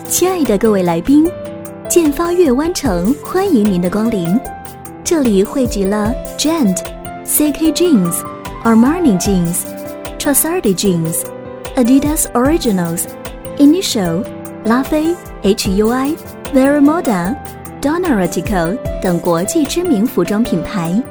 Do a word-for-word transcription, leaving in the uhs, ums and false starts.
亲爱的各位来宾，建发悦湾城欢迎您的光临。这里汇集了 Gent、C K Jeans、Armani Jeans、Trussardi Jeans、Adidas Originals、Initial、拉菲、H U I、Veramoda、Donna Ratico 等国际知名服装品牌，